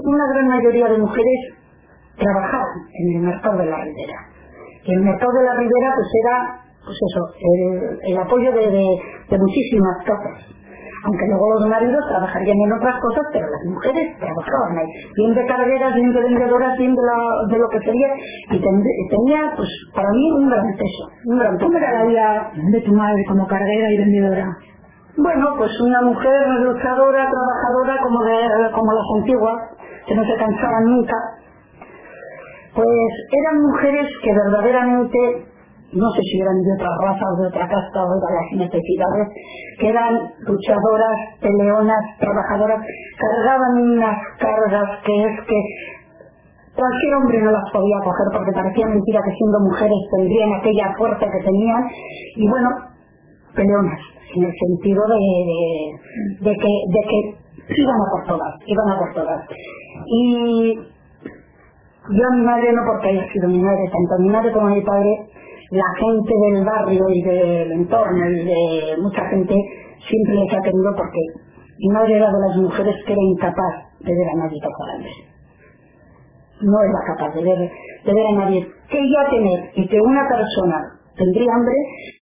una gran mayoría de mujeres trabajaban en el mercado de la Ribera. Y el mercado de la Ribera pues era, pues eso, el apoyo de muchísimas casas. Aunque luego los maridos trabajarían en otras cosas, pero las mujeres trabajaban ahí, bien de cargueras, bien de vendedoras, bien de lo que sería, y tenía, pues, para mí un gran peso. ¿Cómo era la vida de tu madre como carguera y vendedora? Bueno, pues una mujer luchadora, trabajadora, como las antiguas, que no se cansaban nunca. Pues eran mujeres que verdaderamente, no sé si eran de otra raza o de otra casta o de las necesidades, que eran luchadoras, peleonas, trabajadoras, cargaban unas cargas que es que cualquier hombre no las podía coger porque parecía mentira que siendo mujeres tendrían aquella fuerza que tenían, y bueno, peleonas, en el sentido de que iban a por todas. Y yo a mi madre, no porque haya sido mi madre, tanto mi madre como mi padre, la gente del barrio y del entorno y de mucha gente siempre les ha tenido, porque mi madre era de las mujeres que era incapaz de ver a nadie tocar hambre. No era capaz de ver a nadie. Que ella tener y que una persona tendría hambre